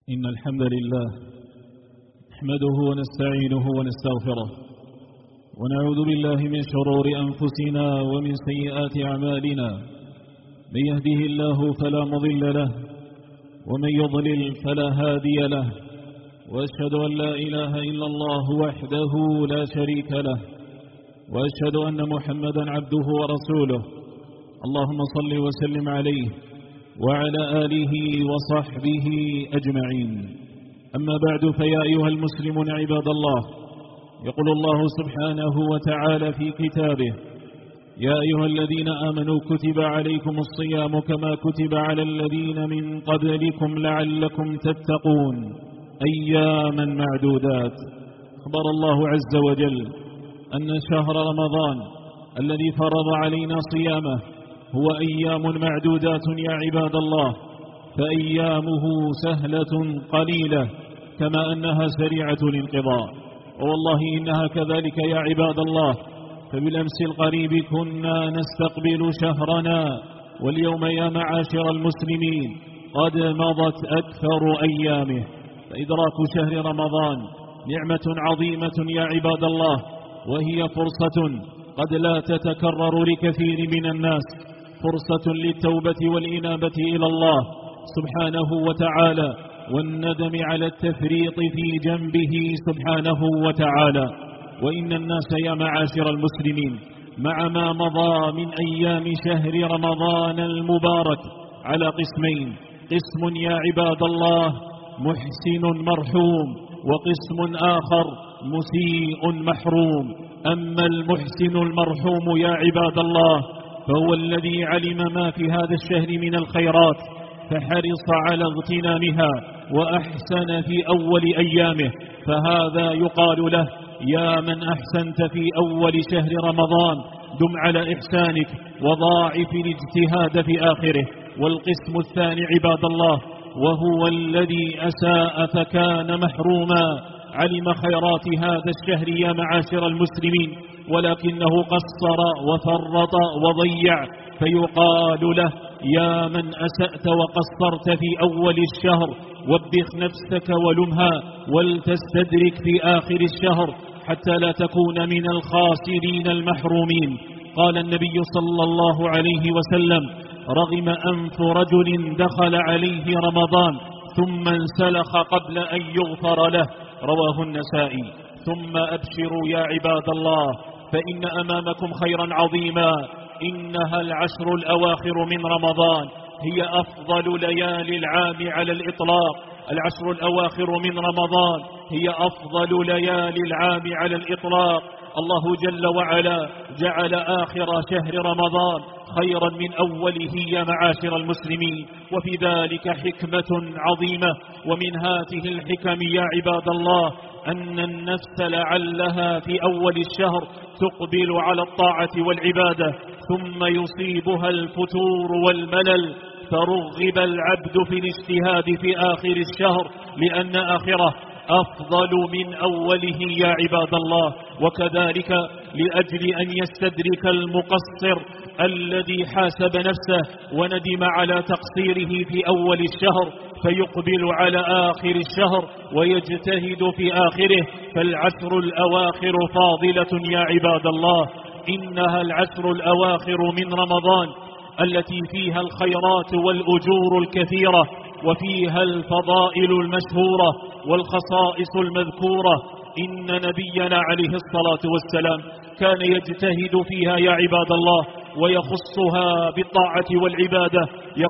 إن الحمد لله نحمده ونستعينه ونستغفره ونعوذ بالله من شرور أنفسنا ومن سيئات أعمالنا. من يهده الله فلا مضل له ومن يضلل فلا هادي له، وأشهد أن لا إله إلا الله وحده لا شريك له، وأشهد أن محمدا عبده ورسوله. اللهم صل وسلم عليه وعلى آله وصحبه أجمعين. أما بعد، فيا أيها المسلمون عباد الله، يقول الله سبحانه وتعالى في كتابه: يا أيها الذين آمنوا كتب عليكم الصيام كما كتب على الذين من قبلكم لعلكم تتقون أياما معدودات. أخبر الله عز وجل أن شهر رمضان الذي فرض علينا صيامه هو أيام معدودات يا عباد الله، فأيامه سهلة قليلة كما أنها سريعة الانقضاء، والله إنها كذلك يا عباد الله. فبالأمس القريب كنا نستقبل شهرنا، واليوم يا معاشر المسلمين قد مضت أكثر أيامه. فإدراك شهر رمضان نعمة عظيمة يا عباد الله، وهي فرصة قد لا تتكرر لكثير من الناس، فرصة للتوبة والإنابة إلى الله سبحانه وتعالى، والندم على التفريط في جنبه سبحانه وتعالى. وإن الناس يا معاشر المسلمين مع ما مضى من أيام شهر رمضان المبارك على قسمين: قسم يا عباد الله محسن مرحوم، وقسم آخر مسيء محروم. أما المحسن المرحوم يا عباد الله فهو الذي علم ما في هذا الشهر من الخيرات فحرص على اغتنامها وأحسن في أول أيامه، فهذا يقال له: يا من أحسنت في أول شهر رمضان دم على إحسانك وضاعف الاجتهاد في آخره. والقسم الثاني عباد الله وهو الذي أساء فكان محروما، علم خيرات هذا الشهر يا معاشر المسلمين ولكنه قصر وفرط وضيع، فيقال له: يا من أسأت وقصرت في أول الشهر وبخ نفسك ولمها ولتستدرك في آخر الشهر حتى لا تكون من الخاسرين المحرومين. قال النبي صلى الله عليه وسلم: رغم أنف رجل دخل عليه رمضان ثم انسلخ قبل أن يغفر له، رواه النسائي. ثم أبشروا يا عباد الله، فإن أمامكم خيرا عظيما، إنها العشر الأواخر من رمضان، هي أفضل ليالي العام على الإطلاق. العشر الأواخر من رمضان هي أفضل ليالي العام على الإطلاق. الله جل وعلا جعل آخر شهر رمضان خيرا من أوله يا معاشر المسلمين، وفي ذلك حكمة عظيمة. ومن هذه الحكم يا عباد الله أن النفس لعلها في أول الشهر تقبل على الطاعة والعبادة، ثم يصيبها الفتور والملل، فرغب العبد في الاجتهاد في آخر الشهر لأن آخره أفضل من أوله يا عباد الله. وكذلك لأجل أن يستدرك المقصر الذي حاسب نفسه وندم على تقصيره في أول الشهر فيقبل على آخر الشهر ويجتهد في آخره، فالعشر الأواخر فاضلة يا عباد الله. إنها العشر الأواخر من رمضان التي فيها الخيرات والأجور الكثيرة، وفيها الفضائل المشهورة والخصائص المذكورة. إن نبينا عليه الصلاة والسلام كان يجتهد فيها يا عباد الله ويخصها بالطاعة والعبادة.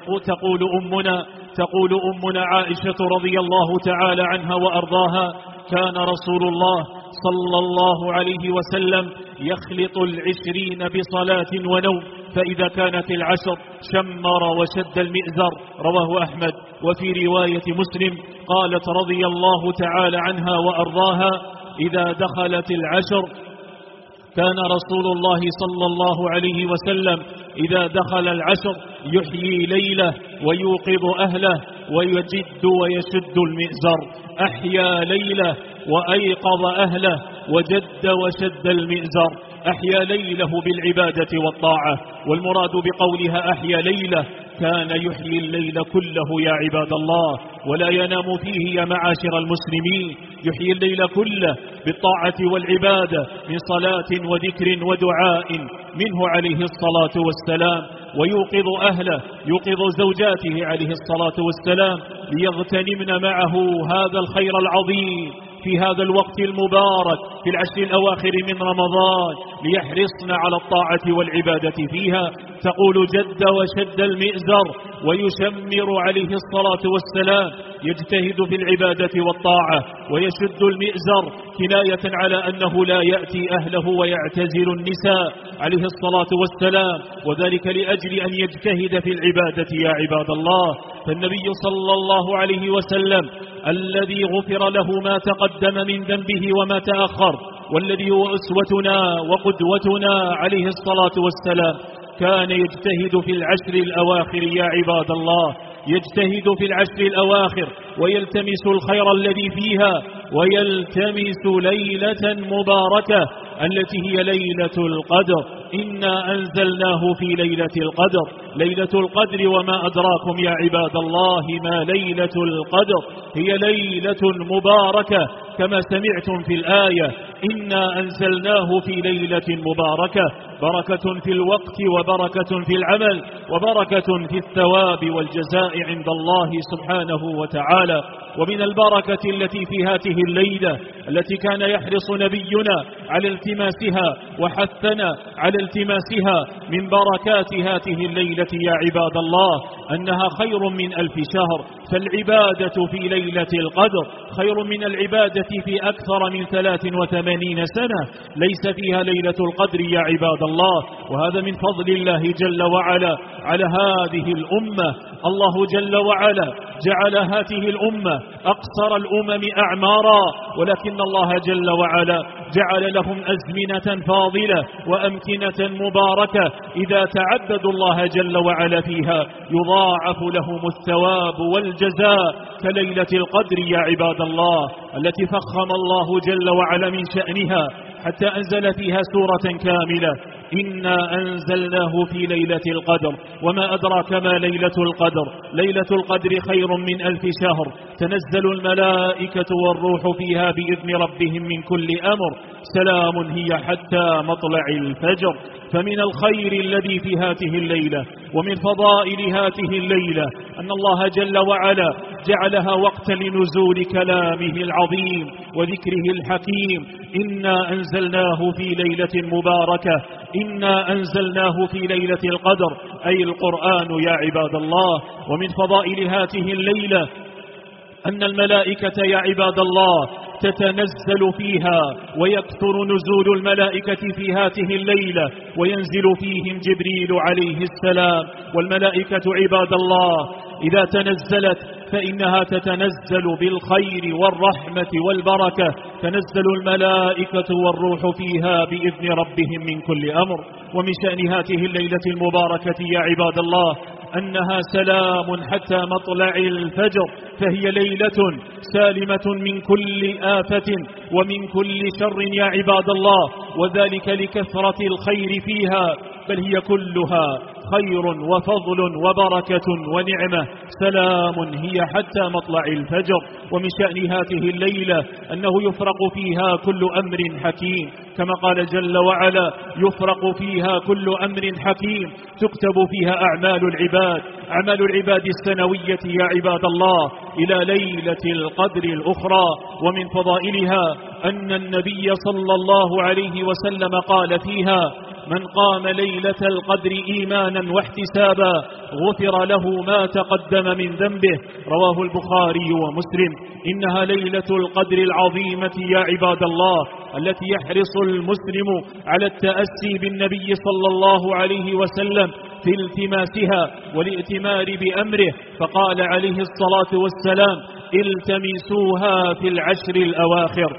تقول أمنا عائشة رضي الله تعالى عنها وأرضاها: كان رسول الله صلى الله عليه وسلم يخلط 20 بصلاة ونوم، فإذا كانت العشر شمر وشد المئزر، رواه أحمد. وفي رواية مسلم قالت رضي الله تعالى عنها وأرضاها: إذا دخلت العشر كان رسول الله صلى الله عليه وسلم إذا دخل العشر يحيي ليله ويوقظ أهله ويجد ويشد المئزر. أحيا ليله وأيقظ أهله وجد وشد المئزر. أحيا ليله بالعبادة والطاعة، والمراد بقولها أحيا ليله كان يحيي الليل كله يا عباد الله ولا ينام فيه يا معاشر المسلمين، يحيي الليل كله بالطاعة والعبادة من صلاة وذكر ودعاء منه عليه الصلاة والسلام، ويوقظ أهله، يوقظ زوجاته عليه الصلاة والسلام ليغتنمن معه هذا الخير العظيم في هذا الوقت المبارك في العشر الأواخر من رمضان، ليحرصن على الطاعة والعبادة فيها. تقول جد وشد المئزر، ويشمر عليه الصلاة والسلام يجتهد في العبادة والطاعة ويشد المئزر كناية على أنه لا يأتي أهله ويعتزل النساء عليه الصلاة والسلام، وذلك لأجل أن يجتهد في العبادة يا عباد الله. فالنبي صلى الله عليه وسلم الذي غفر له ما تقدم من ذنبه وما تأخر، والذي هو أسوتنا وقدوتنا عليه الصلاة والسلام، كان يجتهد في العشر الأواخر يا عباد الله، يجتهد في العشر الأواخر ويلتمس الخير الذي فيها، ويلتمس ليلة مباركة التي هي ليلة القدر. إنا أنزلناه في ليلة القدر. ليلة القدر وما أدراكم يا عباد الله ما ليلة القدر، هي ليلة مباركة كما سمعتم في الآية: إنا أنزلناه في ليلة مباركة، بركة في الوقت وبركة في العمل وبركة في الثواب والجزاء عند الله سبحانه وتعالى. ومن البركة التي في هذه الليلة التي كان يحرص نبينا على التماسها وحثنا على التماسها من بركات هذه الليلة يا عباد الله أنها خير من 1000 شهر. فالعبادة في ليلة القدر خير من العبادة في أكثر من 83 سنة ليس فيها ليلة القدر يا عباد الله. وهذا من فضل الله جل وعلا على هذه الأمة. الله جل وعلا جعل هذه الأمة أقصر الأمم أعمارا، ولكن الله جل وعلا جعل لهم أزمنة فاضلة وأمكنة مباركة إذا تعبدوا الله جل وعلا فيها يضاعف لهم الثواب والجزاء كليلة القدر يا عباد الله، التي فخم الله جل وعلا من شأنها حتى أنزل فيها سورة كاملة: إنا أنزلناه في ليلة القدر. وما أدراك ما ليلة القدر؟ ليلة القدر خير من 1000 شهر، تنزل الملائكة والروح فيها بإذن ربهم من كل أمر، سلام هي حتى مطلع الفجر. فمن الخير الذي في هذه الليلة ومن فضائل هذه الليلة أن الله جل وعلا جعلها وقتا لنزول كلامه العظيم وذكره الحكيم: إنا أنزلناه في ليلة مباركة، إنا أنزلناه في ليلة القدر، أي القرآن يا عباد الله. ومن فضائل هذه الليلة أن الملائكة يا عباد الله تتنزل فيها، ويكثر نزول الملائكة في هذه الليلة، وينزل فيهم جبريل عليه السلام. والملائكة عباد الله إذا تنزلت فإنها تتنزل بالخير والرحمة والبركة، تنزل الملائكة والروح فيها بإذن ربهم من كل أمر. ومن شأن هذه الليلة المباركة يا عباد الله أنها سلام حتى مطلع الفجر، فهي ليلة سالمة من كل آفة ومن كل شر يا عباد الله، وذلك لكثرة الخير فيها، بل هي كلها خير وفضل وبركة ونعمة. سلام هي حتى مطلع الفجر. ومن شأن هذه الليلة أنه يفرق فيها كل أمر حكيم، كما قال جل وعلا: يفرق فيها كل أمر حكيم، تكتب فيها أعمال العباد، أعمال العباد السنوية يا عباد الله إلى ليلة القدر الأخرى. ومن فضائلها أن النبي صلى الله عليه وسلم قال فيها: من قام ليلة القدر إيمانا واحتسابا غفر له ما تقدم من ذنبه، رواه البخاري ومسلم. إنها ليلة القدر العظيمة يا عباد الله التي يحرص المسلم على التأسي بالنبي صلى الله عليه وسلم في التماسها والائتمار بأمره، فقال عليه الصلاة والسلام: التمسوها في العشر الأواخر،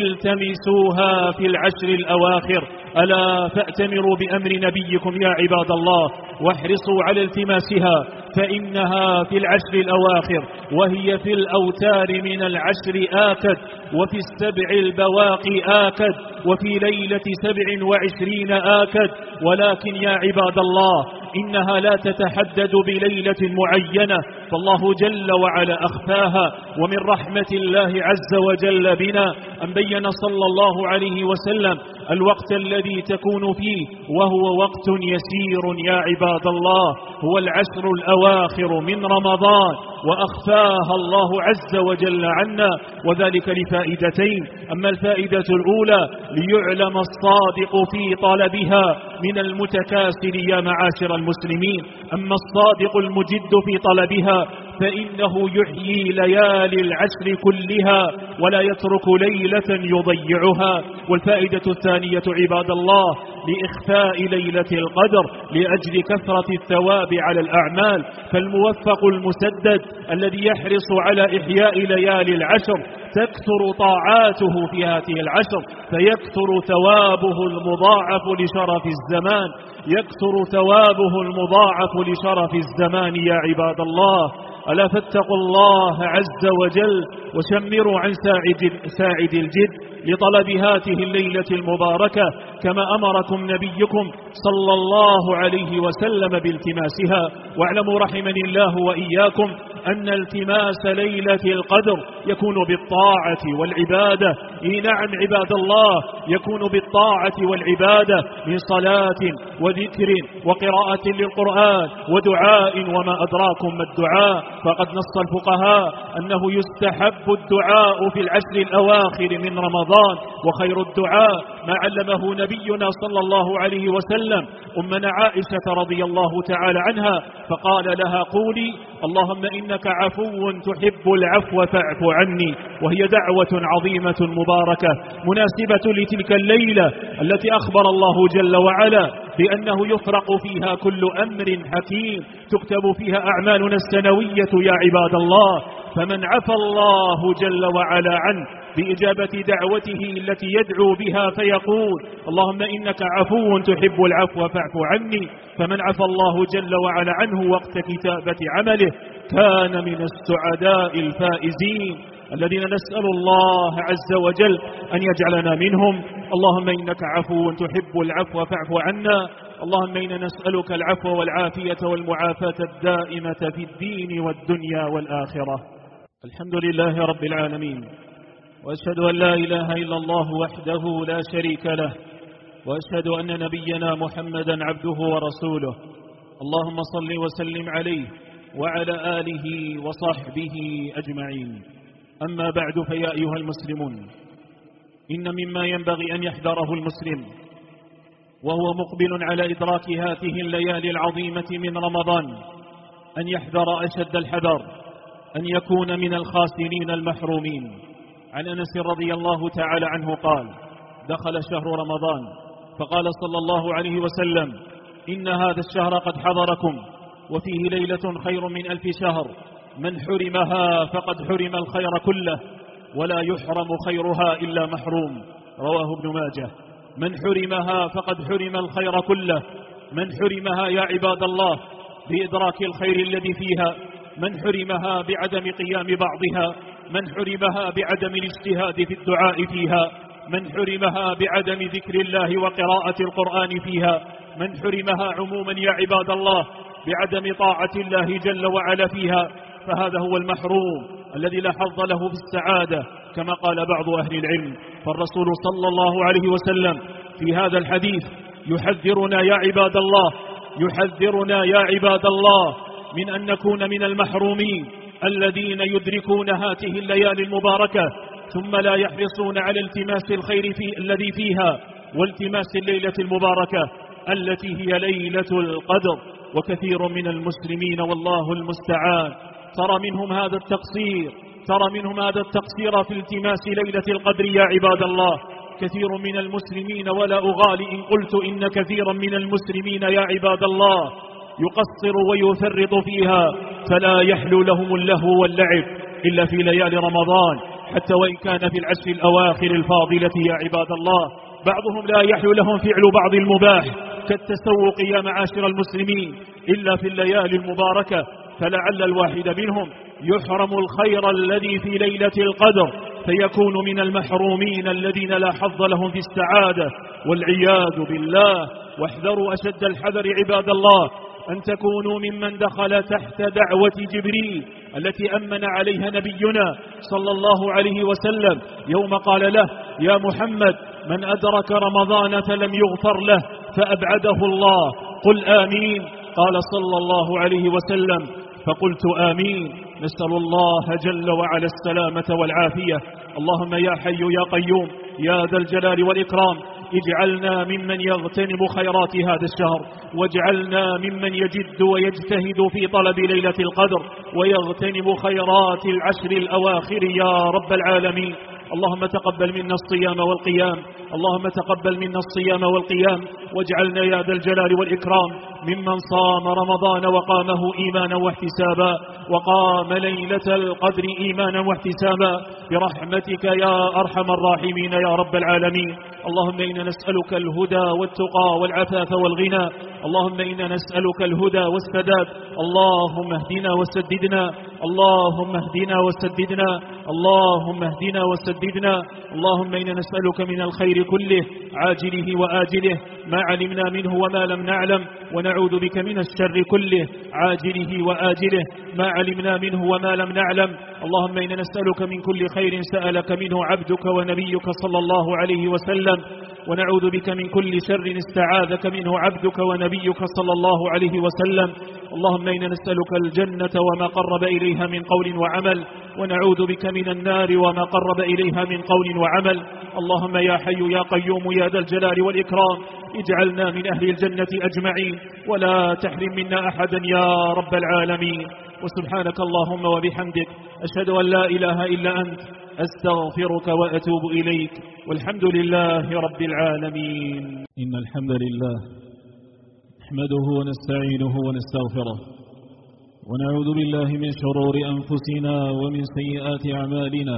التمسوها في العشر الأواخر. ألا فأتمروا بأمر نبيكم يا عباد الله واحرصوا على التماسها، فإنها في العشر الأواخر، وهي في الأوتار من العشر آكد، وفي السبع البواقي آكد، وفي ليلة 27 آكد. ولكن يا عباد الله إنها لا تتحدد بليلة معينة، فالله جل وعلا أخفاها. ومن رحمة الله عز وجل بنا أن بين صلى الله عليه وسلم الوقت الذي تكون فيه، وهو وقت يسير يا عباد الله، هو العشر الأواخر من رمضان، وأخفاها الله عز وجل عنا، وذلك لفائدتين. أما الفائدة الأولى ليعلم الصادق في طلبها من المتكاسل يا معاشر المسلمين، أما الصادق المجد في طلبها فإنه يحيي ليالي العشر كلها ولا يترك ليلة يضيعها. والفائدة الثانية عباد الله لإخفاء ليلة القدر لأجل كثرة الثواب على الأعمال، فالموفق المسدد الذي يحرص على إحياء ليالي العشر تكثر طاعاته في هذه العشر، فيكثر ثوابه المضاعف لشرف الزمان، يكثر ثوابه المضاعف لشرف الزمان يا عباد الله. ألا فاتقوا الله عز وجل وشمروا عن ساعد الجد لطلب هذه الليلة المباركة، كما أمركم نبيكم صلى الله عليه وسلم بالتماسها. واعلموا رحمني الله وإياكم أن التماس ليلة القدر يكون بالطاعة والعبادة. نعم عباد الله، يكون بالطاعة والعبادة من صلاة وذكر وقراءة للقرآن ودعاء، وما أدراكم ما الدعاء، فقد نص الفقهاء أنه يستحب الدعاء في العشر الأواخر من رمضان، وخير الدعاء ما علمه نبينا صلى الله عليه وسلم أمنا عائشة رضي الله تعالى عنها، فقال لها قولي اللهم إنك عفو تحب العفو فاعف عني. وهي دعوة عظيمة مباركة مناسبة لتلك الليلة التي أخبر الله جل وعلا بأنه يفرق فيها كل أمر حكيم، تكتب فيها أعمالنا السنوية يا عباد الله. فمن عفى الله جل وعلا عنه بإجابة دعوته التي يدعو بها فيقول اللهم إنك عفو تحب العفو فاعف عني، فمن عفى الله جل وعلا عنه وقت كتابة عمله كان من السعداء الفائزين الذين نسأل الله عز وجل أن يجعلنا منهم. اللهم إنك عفو تحب العفو فاعف عنا. اللهم إنا نسألك العفو والعافية والمعافاة الدائمة في الدين والدنيا والآخرة. الحمد لله رب العالمين، وأشهد أن لا إله إلا الله وحده لا شريك له، وأشهد أن نبينا محمدا عبده ورسوله. اللهم صل وسلم عليه وعلى آله وصحبه أجمعين. أما بعد، فيا أيها المسلمون، إن مما ينبغي أن يحذره المسلم وهو مقبل على إدراك هذه الليالي العظيمة من رمضان أن يحذر أشد الحذر أن يكون من الخاسرين المحرومين. عن أنس رضي الله تعالى عنه قال: دخل شهر رمضان فقال صلى الله عليه وسلم: إن هذا الشهر قد حضركم وفيه ليلة خير من 1000 شهر، من حرمها فقد حرم الخير كله، ولا يحرم خيرها إلا محروم. رواه ابن ماجه. من حرمها فقد حرم الخير كله، من حرمها يا عباد الله بإدراك الخير الذي فيها، من حرمها بعدم قيام بعضها، من حرمها بعدم الاجتهاد في الدعاء فيها، من حرمها بعدم ذكر الله وقراءة القرآن فيها، من حرمها عموما يا عباد الله بعدم طاعة الله جل وعلا فيها، فهذا هو المحروم الذي لا حظ له في السعادة كما قال بعض أهل العلم. فالرسول صلى الله عليه وسلم في هذا الحديث يحذرنا يا عباد الله، يحذرنا يا عباد الله من أن نكون من المحرومين الذين يدركون هذه الليالي المباركة ثم لا يحرصون على التماس الخير الذي فيها والتماس الليلة المباركة التي هي ليلة القدر. وكثير من المسلمين والله المستعان ترى منهم هذا التقصير في التماس ليلة القدر يا عباد الله. كثير من المسلمين، ولا أغالي إن قلت إن كثيرا من المسلمين يا عباد الله يقصر ويفرط فيها، فلا يحلو لهم اللهو واللعب إلا في ليالي رمضان، حتى وإن كان في العشر الأواخر الفاضلة يا عباد الله. بعضهم لا يحلو لهم فعل بعض المباح كالتسوق يا معاشر المسلمين إلا في الليالي المباركة، فلعل الواحد منهم يحرم الخير الذي في ليلة القدر فيكون من المحرومين الذين لا حظ لهم في السعادة والعياذ بالله. واحذروا أشد الحذر عباد الله أن تكونوا ممن دخل تحت دعوة جبريل التي أمن عليها نبينا صلى الله عليه وسلم يوم قال له: يا محمد، من أدرك رمضان فلم يغفر له فأبعده الله، قل آمين. قال صلى الله عليه وسلم: فقلت آمين. نسأل الله جل وعلا السلامة والعافية. اللهم يا حي يا قيوم يا ذا الجلال والإكرام، اجعلنا ممن يغتنم خيرات هذا الشهر، واجعلنا ممن يجد ويجتهد في طلب ليلة القدر ويغتنم خيرات العشر الأواخر يا رب العالمين. اللهم تقبل منا الصيام والقيام، اللهم تقبل منا الصيام والقيام، واجعلنا يا ذا الجلال والإكرام ممن صام رمضان وقامه إيمانا واحتسابا، وقام ليلة القدر إيمانا واحتسابا، برحمتك يا أرحم الراحمين يا رب العالمين. اللهم إنا نسألك الهدى والتقى والعفاف والغنى، اللهم إنا نسألك الهدى والسداد، اللهم اهدنا وسددنا، اللهم اهدنا وسددنا، اللهم اهدنا وسددنا. اللهم إنا نسألك من الخير كله عاجله وآجله ما علمنا منه وما لم نعلم، ونعوذ بك من الشر كله عاجله وآجله ما علمنا منه وما لم نعلم. اللهم إنا نسألك من كل خير سألك منه عبدك ونبيك صلى الله عليه وسلم، ونعوذ بك من كل شر استعاذك منه عبدك ونبيك صلى الله عليه وسلم. اللهم إنا نسألك الجنة وما قرب إليها من قول وعمل، ونعوذ بك من النار وما قرب إليها من قول وعمل. اللهم يا حي يا قيوم يا ذا الجلال والإكرام، اجعلنا من أهل الجنة أجمعين، ولا تحرم منا أحدا يا رب العالمين. وسبحانك اللهم وبحمدك، أشهد أن لا إله إلا أنت، أستغفرك وأتوب إليك، والحمد لله رب العالمين. إن الحمد لله نحمده ونستعينه ونستغفره، ونعوذ بالله من شرور أنفسنا ومن سيئات أعمالنا،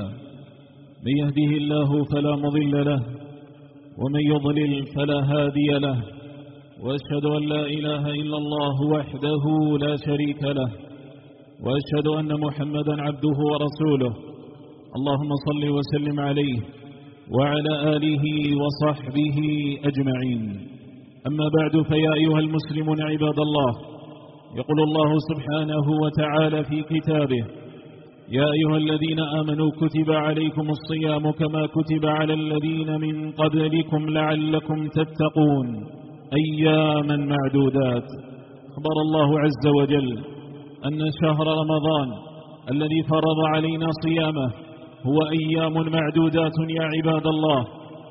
من يهده الله فلا مضل له، ومن يضلل فلا هادي له، وأشهد أن لا إله إلا الله وحده لا شريك له، وأشهد أن محمدا عبده ورسوله. اللهم صل وسلم عليه وعلى آله وصحبه أجمعين. أما بعد، فيا أيها المسلمون عباد الله، يقول الله سبحانه وتعالى في كتابه: يا أيها الذين آمنوا كتب عليكم الصيام كما كتب على الذين من قبلكم لعلكم تتقون أياما معدودات. أخبر الله عز وجل أن شهر رمضان الذي فرض علينا صيامه هو أيام معدودات يا عباد الله،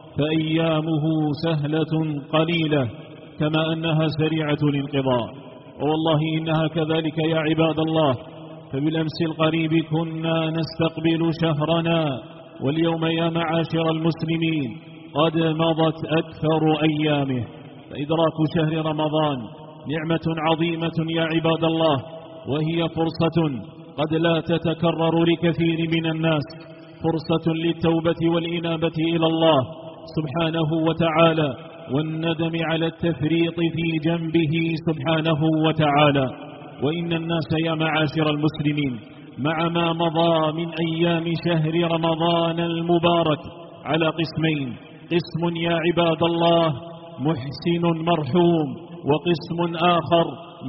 فأيامه سهلة قليلة كما أنها سريعة الانقضاء، والله إنها كذلك يا عباد الله. فبالأمس القريب كنا نستقبل شهرنا، واليوم يا معاشر المسلمين قد مضت أكثر أيامه. فإدراك شهر رمضان نعمة عظيمة يا عباد الله، وهي فرصة قد لا تتكرر لكثير من الناس، فرصة للتوبة والإنابة إلى الله سبحانه وتعالى، والندم على التفريط في جنبه سبحانه وتعالى. وإن الناس يا معاشر المسلمين مع ما مضى من أيام شهر رمضان المبارك على قسمين: قسم يا عباد الله محسن مرحوم، وقسم آخر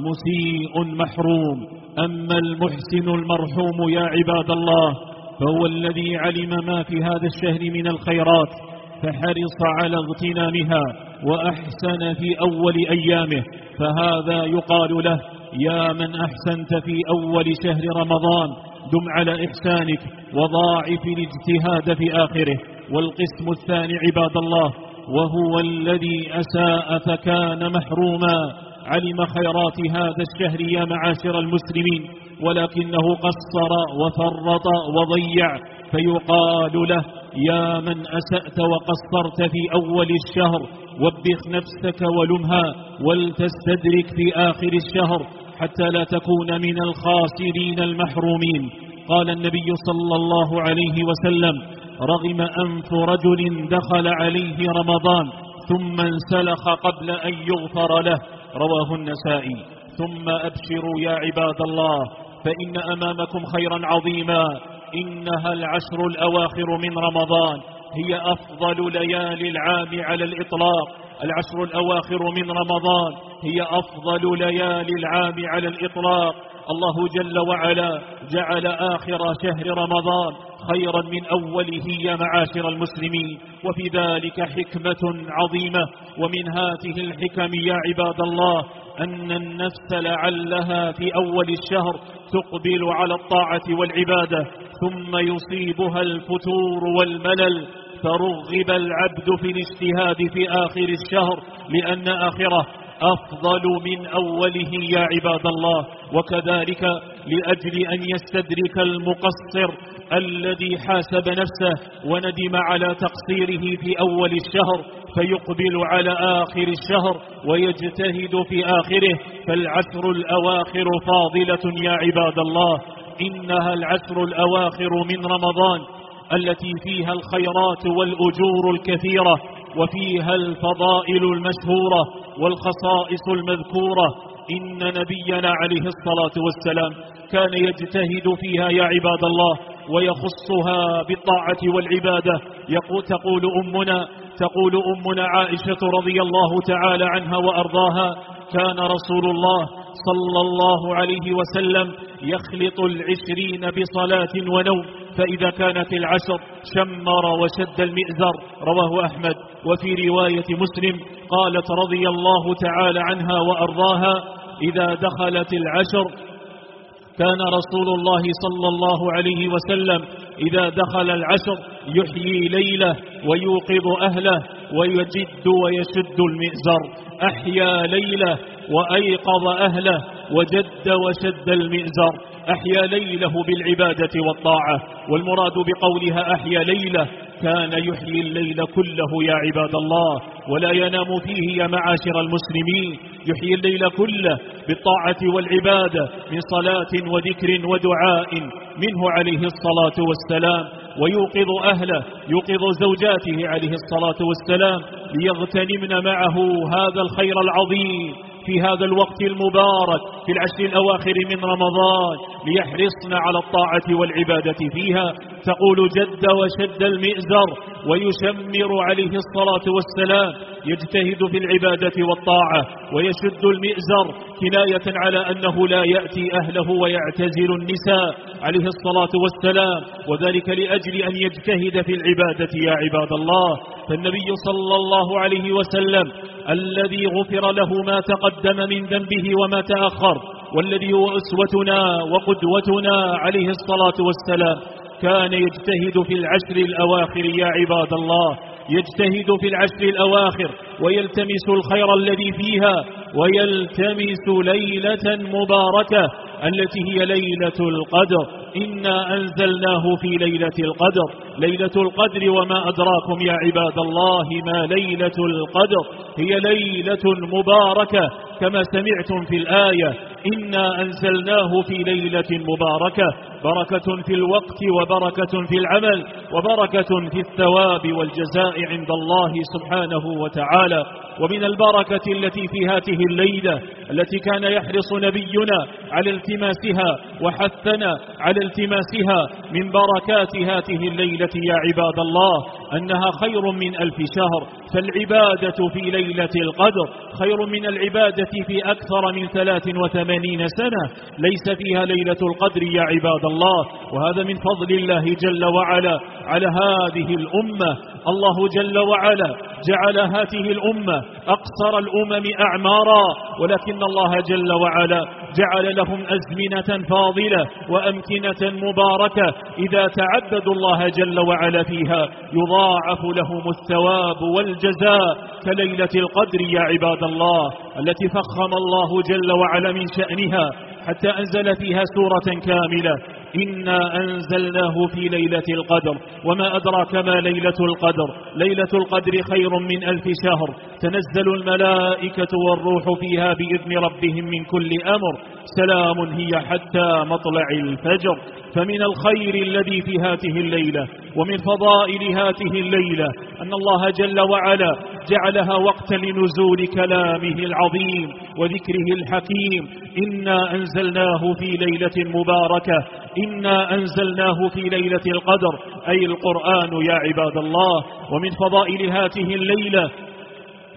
مسيء محروم. أما المحسن المرحوم يا عباد الله فهو الذي علم ما في هذا الشهر من الخيرات فحرص على اغتنامها وأحسن في أول أيامه، فهذا يقال له: يا من أحسنت في أول شهر رمضان دم على إحسانك وضاعف الاجتهاد في آخره. والقسم الثاني عباد الله وهو الذي أساء فكان محروما، علم خيرات هذا الشهر يا معاشر المسلمين ولكنه قصر وفرط وضيع، فيقال له: يا من أسأت وقصرت في أول الشهر وبخ نفسك ولمها ولتستدرك في آخر الشهر حتى لا تكون من الخاسرين المحرومين. قال النبي صلى الله عليه وسلم: رغم أنف رجل دخل عليه رمضان ثم انسلخ قبل أن يغفر له، رواه النسائي. ثم أبشروا يا عباد الله، فإن أمامكم خيرا عظيما، إنها العشر الأواخر من رمضان، هي أفضل ليالي العام على الإطلاق، العشر الأواخر من رمضان هي أفضل ليالي العام على الإطلاق. الله جل وعلا جعل آخر شهر رمضان خيرا من أوله يا معاشر المسلمين، وفي ذلك حكمة عظيمة. ومن هذه الحكم يا عباد الله أن النفس لعلها في أول الشهر تقبل على الطاعة والعبادة، ثم يصيبها الفتور والملل، فرغب العبد في الاجتهاد في آخر الشهر لأن آخره أفضل من أوله يا عباد الله. وكذلك لأجل أن يستدرك المقصر الذي حاسب نفسه وندم على تقصيره في أول الشهر فيقبل على آخر الشهر ويجتهد في آخره، فالعشر الأواخر فاضلة يا عباد الله. إنها العشر الأواخر من رمضان التي فيها الخيرات والأجور الكثيرة، وفيها الفضائل المشهورة والخصائص المذكورة. إن نبينا عليه الصلاة والسلام كان يجتهد فيها يا عباد الله ويخصها بالطاعة والعبادة. تقول أمنا عائشة رضي الله تعالى عنها وأرضاها: كان رسول الله صلى الله عليه وسلم يخلط 20 بصلاة ونوم، فإذا كانت العشر شمر وشد المئزر. رواه أحمد. وفي رواية مسلم قالت رضي الله تعالى عنها وأرضاها: إذا دخلت العشر كان رسول الله صلى الله عليه وسلم إذا دخل العشر يحيي ليله ويوقظ أهله ويجد ويشد المئزر. أحيا ليله وأيقظ أهله وجد وشد المئزر. أحيا ليله بالعبادة والطاعة، والمراد بقولها أحيا ليله كان يحيي الليل كله يا عباد الله ولا ينام فيه يا معاشر المسلمين. يحيي الليل كله بالطاعة والعبادة من صلاة وذكر ودعاء منه عليه الصلاة والسلام، ويوقظ أهله، يوقظ زوجاته عليه الصلاة والسلام ليغتنمن معه هذا الخير العظيم في هذا الوقت المبارك في العشر الأواخر من رمضان، ليحرصن على الطاعة والعبادة فيها. تقول: جد وشد المئزر، ويشمر عليه الصلاة والسلام يجتهد في العبادة والطاعة، ويشد المئزر كناية على أنه لا يأتي أهله ويعتزل النساء عليه الصلاة والسلام، وذلك لأجل أن يجتهد في العبادة يا عباد الله. فالنبي صلى الله عليه وسلم الذي غفر له ما تقدم من ذنبه وما تأخر، والذي هو أسوتنا وقدوتنا عليه الصلاة والسلام، كان يجتهد في العشر الأواخر يا عباد الله، يجتهد في العشر الأواخر ويلتمس الخير الذي فيها، ويلتمس ليلة مباركة التي هي ليلة القدر. إنا أنزلناه في ليلة القدر. ليلة القدر وما أدراكم يا عباد الله ما ليلة القدر، هي ليلة مباركة كما سمعتم في الآية: إنا أنزلناه في ليلة مباركة. بركة في الوقت وبركة في العمل وبركة في الثواب والجزاء عند الله سبحانه وتعالى. ومن البركة التي في هذه الليلة التي كان يحرص نبينا على التماسها وحثنا على التماسها من بركات هذه الليلة يا عباد الله أنها خير من 1000 شهر. فالعبادة في ليلة القدر خير من العبادة في أكثر من 83 سنة ليس فيها ليلة القدر يا عباد الله. وهذا من فضل الله جل وعلا على هذه الأمة. الله جل وعلا جعل هذه الأمة أقصر الأمم أعمارا، ولكن الله جل وعلا جعل لهم أزمنة فاضلة وأمكنة مباركة إذا تعبدوا الله جل وعلا فيها يضاعف لهم الثواب والجزاء كليلة القدر يا عباد الله، التي فخم الله جل وعلا من شأنها حتى أنزل فيها سورة كاملة: إنا أنزلناه في ليلة القدر. وما أدراك ما ليلة القدر؟ ليلة القدر خير من 1000 شهر. تنزل الملائكة والروح فيها بإذن ربهم من كل أمر، سلام هي حتى مطلع الفجر. فمن الخير الذي في هذه الليلة ومن فضائل هذه الليلة أن الله جل وعلا جعلها وقت لنزول كلامه العظيم وذكره الحكيم: إنا أنزلناه في ليلة مباركة. إنا أنزلناه في ليلة القدر أي القرآن يا عباد الله. ومن فضائل هذه الليلة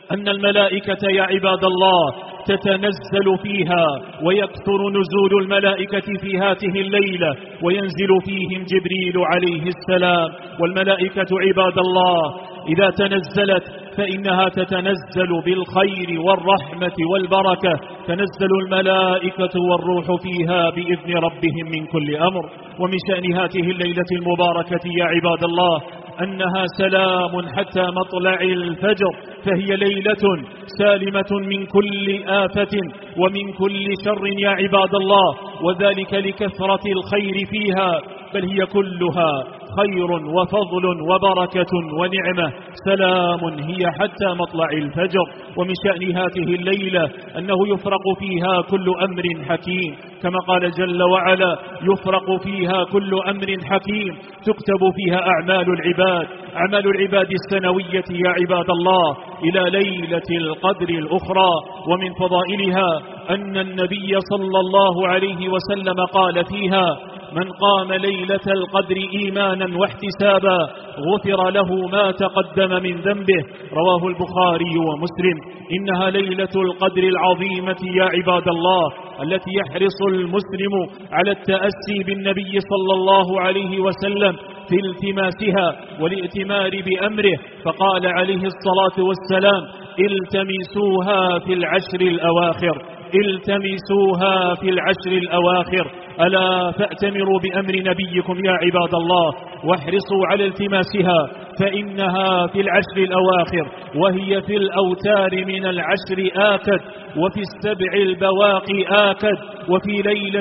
أن الملائكة يا عباد الله تتنزل فيها، ويكثر نزول الملائكة في هذه الليلة، وينزل فيهم جبريل عليه السلام. والملائكة عباد الله إذا تنزلت فإنها تتنزل بالخير والرحمة والبركة، تنزل الملائكة والروح فيها بإذن ربهم من كل أمر. ومن شأن هذه الليلة المباركة يا عباد الله أنها سلام حتى مطلع الفجر، فهي ليلة سالمة من كل آفة ومن كل شر يا عباد الله، وذلك لكثرة الخير فيها، بل هي كلها خير وفضل وبركة ونعمة. سلام هي حتى مطلع الفجر. ومن شأن هذه الليلة أنه يفرق فيها كل أمر حكيم، كما قال جل وعلا يفرق فيها كل أمر حكيم، تكتب فيها أعمال العباد السنوية يا عباد الله إلى ليلة القدر الأخرى. ومن فضائلها أن النبي صلى الله عليه وسلم قال فيها: من قام ليلة القدر إيمانا واحتسابا غفر له ما تقدم من ذنبه، رواه البخاري ومسلم. إنها ليلة القدر العظيمة يا عباد الله التي يحرص المسلم على التأسي بالنبي صلى الله عليه وسلم في التماسها والائتمار بأمره، فقال عليه الصلاة والسلام: التمسوها في العشر الأواخر، التمسوها في العشر الأواخر. ألا فأتمروا بأمر نبيكم يا عباد الله واحرصوا على التماسها، فإنها في العشر الأواخر، وهي في الأوتار من العشر آكد، وفي السبع البواقي آكد، وفي ليلة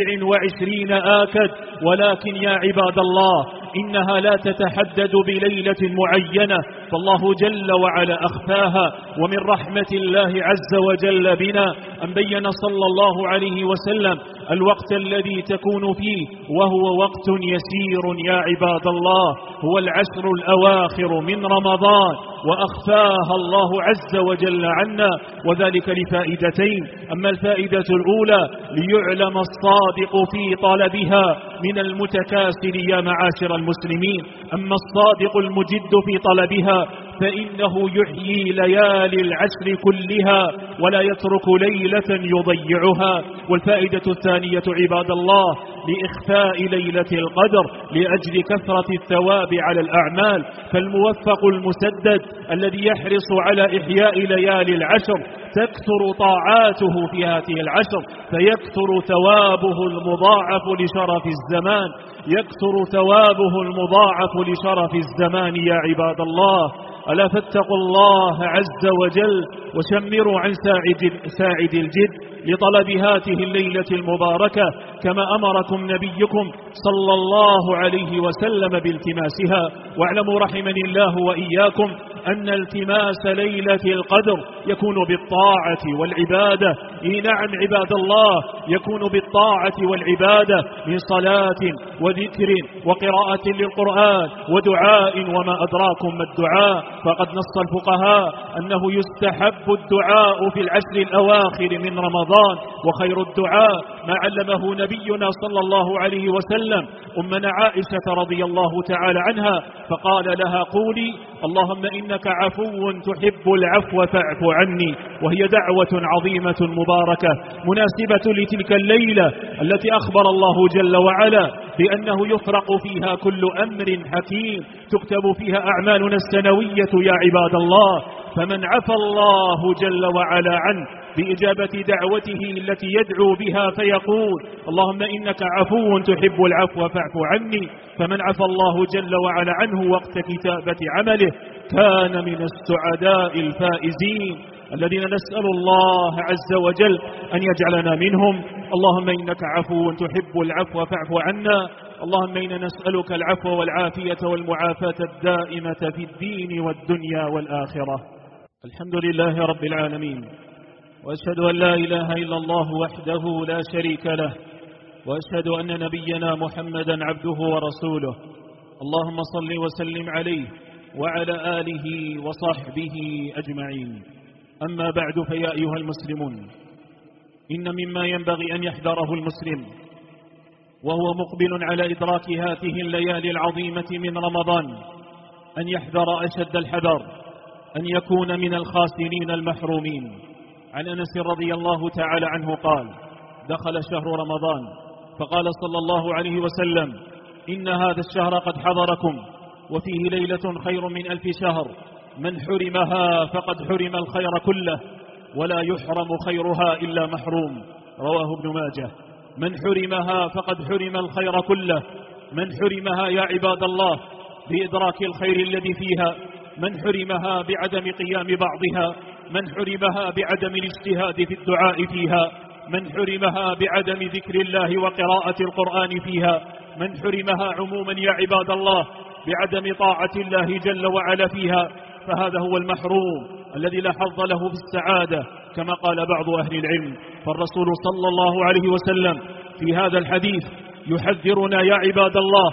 27 آكد. ولكن يا عباد الله إنها لا تتحدد بليلة معينة، فالله جل وعلا أخفاها. ومن رحمة الله عز وجل بنا أن بين صلى الله عليه وسلم الوقت الذي تكون فيه، وهو وقت يسير يا عباد الله، هو العشر الأواخر من رمضان، وأخفاها الله عز وجل عنا، وذلك لفائدتين. أما الفائدة الأولى ليعلم الصادق في طلبها من المتكاسل يا معاشر المسلمين، أما الصادق المجد في طلبها فإنه يحيي ليالي العشر كلها ولا يترك ليلة يضيعها. والفائدة الثانية عباد الله لإخفاء ليلة القدر لأجل كثرة الثواب على الأعمال، فالموفق المسدد الذي يحرص على إحياء ليالي العشر تكثر طاعاته في هذه العشر، فيكثر ثوابه المضاعف لشرف الزمان، يكثر ثوابه المضاعف لشرف الزمان يا عباد الله. ألا فاتقوا الله عز وجل وشمروا عن ساعد الجد لطلب هذه الليلة المباركة، كما أمركم نبيكم صلى الله عليه وسلم بالتماسها. واعلموا رحمني الله وإياكم أن التماس ليلة القدر يكون بالطاعة والعبادة. نعم عباد الله، يكون بالطاعة والعبادة من صلاة وذكر وقراءة للقرآن ودعاء، وما أدراكم ما الدعاء، فقد نص الفقهاء أنه يستحب الدعاء في العشر الأواخر من رمضان، وخير الدعاء ما علمه نبينا صلى الله عليه وسلم أمنا عائشة رضي الله تعالى عنها، فقال لها: قولي اللهم إنك عفو تحب العفو فاعف عني. وهي دعوة عظيمة مباركة مناسبة لتلك الليلة التي أخبر الله جل وعلا بأنه يفرق فيها كل أمر حكيم، تكتب فيها أعمالنا السنوية يا عباد الله. فمن عفى الله جل وعلا عنه بإجابة دعوته التي يدعو بها فيقول اللهم إنك عفو تحب العفو فاعف عني، فمن عفى الله جل وعلا عنه وقت كتابة عمله كان من السعداء الفائزين الذين نسأل الله عز وجل أن يجعلنا منهم. اللهم إنك عفو تحب العفو فاعف عنا. اللهم إنا نسألك العفو والعافية والمعافاة الدائمة في الدين والدنيا والآخرة. الحمد لله رب العالمين، وأشهد أن لا إله إلا الله وحده لا شريك له، وأشهد أن نبينا محمدا عبده ورسوله. اللهم صل وسلم عليه وعلى آله وصحبه أجمعين. أما بعد، فيا أيها المسلمون، إن مما ينبغي أن يحذره المسلم وهو مقبل على إدراك هذه الليالي العظيمة من رمضان أن يحذر أشد الحذر أن يكون من الخاسرين المحرومين. عن أنس رضي الله تعالى عنه قال: دخل شهر رمضان فقال صلى الله عليه وسلم: إن هذا الشهر قد حضركم وفيه ليلة خير من 1000 شهر، من حرمها فقد حرم الخير كله ولا يحرم خيرها إلا محروم. رواه ابن ماجه. من حرمها فقد حرم الخير كله، من حرمها يا عباد الله بإدراك الخير الذي فيها، من حرمها بعدم قيام بعضها، من حرمها بعدم الاجتهاد في الدعاء فيها، من حرمها بعدم ذكر الله وقراءة القرآن فيها، من حرمها عموما يا عباد الله بعدم طاعة الله جل وعلا فيها، فهذا هو المحروم الذي لا حظ له في السعادة كما قال بعض أهل العلم. فالرسول صلى الله عليه وسلم في هذا الحديث يحذرنا يا عباد الله،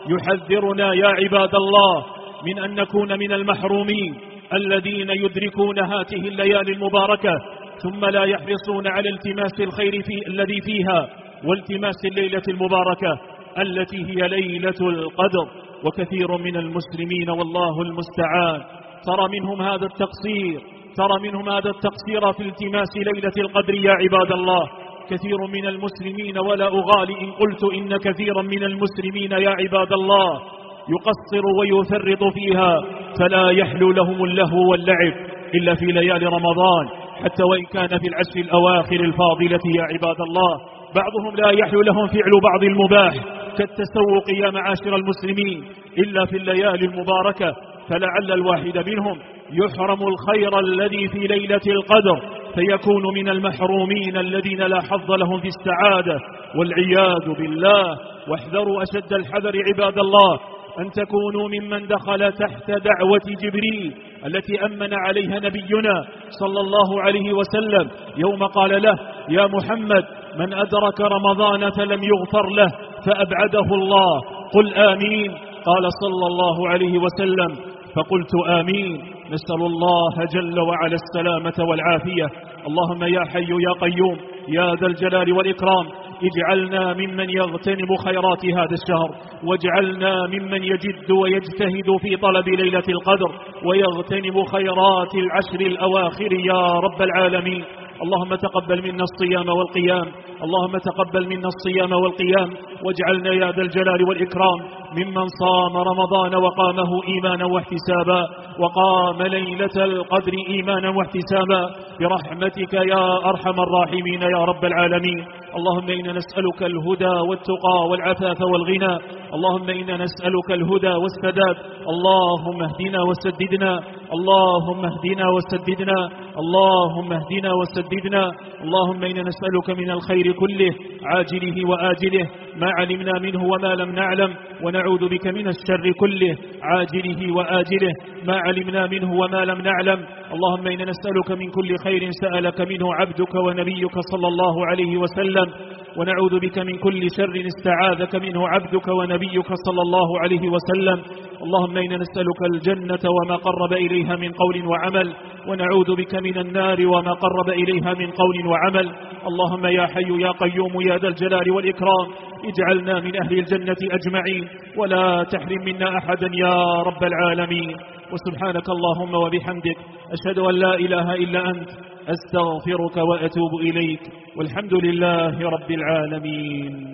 يحذرنا يا عباد الله من أن نكون من المحرومين الذين يدركون هذه الليالي المباركة ثم لا يحرصون على التماس الخير الذي فيها والتماس الليلة المباركة التي هي ليلة القدر. وكثير من المسلمين والله المستعان ترى منهم هذا التقصير، ترى منهم هذا التقصير في التماس ليلة القدر يا عباد الله. كثير من المسلمين، ولا أغالي إن قلت إن كثيرا من المسلمين يا عباد الله يقصر ويفرط فيها، فلا يحلو لهم اللهو واللعب إلا في ليالي رمضان، حتى وإن كان في العشر الأواخر الفاضلة يا عباد الله. بعضهم لا يحلو لهم فعل بعض المباح كالتسوق يا معاشر المسلمين إلا في الليالي المباركة، فلعل الواحد منهم يحرم الخير الذي في ليلة القدر فيكون من المحرومين الذين لا حظ لهم في السعادة والعياذ بالله. واحذروا أشد الحذر عباد الله أن تكونوا ممن دخل تحت دعوة جبريل التي أمن عليها نبينا صلى الله عليه وسلم يوم قال له: يا محمد من أدرك رمضان فلم يغفر له فأبعده الله، قل آمين. قال صلى الله عليه وسلم: فقلت آمين. نسأل الله جل وعلا السلامة والعافية. اللهم يا حي يا قيوم يا ذا الجلال والإكرام اجعلنا ممن يغتنم خيرات هذا الشهر، واجعلنا ممن يجد ويجتهد في طلب ليلة القدر ويغتنم خيرات العشر الأواخر يا رب العالمين. اللهم تقبل منا الصيام والقيام، اللهم تقبل منا الصيام والقيام، واجعلنا يا ذا الجلال والإكرام ممن صام رمضان وقامه إيمانا واحتسابا، وقام ليلة القدر إيمانا واحتسابا برحمتك يا أرحم الراحمين يا رب العالمين. اللهم إنا نسألك الهدى والتقى والعفاف والغنى، اللهم إنا نسألك الهدى والسداد، اللهم اهدنا وسددنا، اللهم اهدنا وسددنا، اللهم اهدنا وسددنا. اللهم إنا نسألك من الخير كله عاجله وآجله ما علمنا منه وما لم نعلم، ونعوذ بك من الشر كله عاجله وآجله ما علمنا منه وما لم نعلم. اللهم إنا نسألك من كل خير سألك منه عبدك ونبيك صلى الله عليه وسلم، ونعوذ بك من كل شر استعاذك منه عبدك ونبيك صلى الله عليه وسلم. اللهم إنا نسألك الجنة وما قرب إليها من قول وعمل، ونعوذ بك من النار وما قرب إليها من قول وعمل. اللهم يا حي يا قيوم يا ذا الجلال والإكرام اجعلنا من أهل الجنة أجمعين، ولا تحرم منا أحدا يا رب العالمين. وسبحانك اللهم وبحمدك أشهد أن لا إله إلا أنت أستغفرك وأتوب إليك، والحمد لله رب العالمين.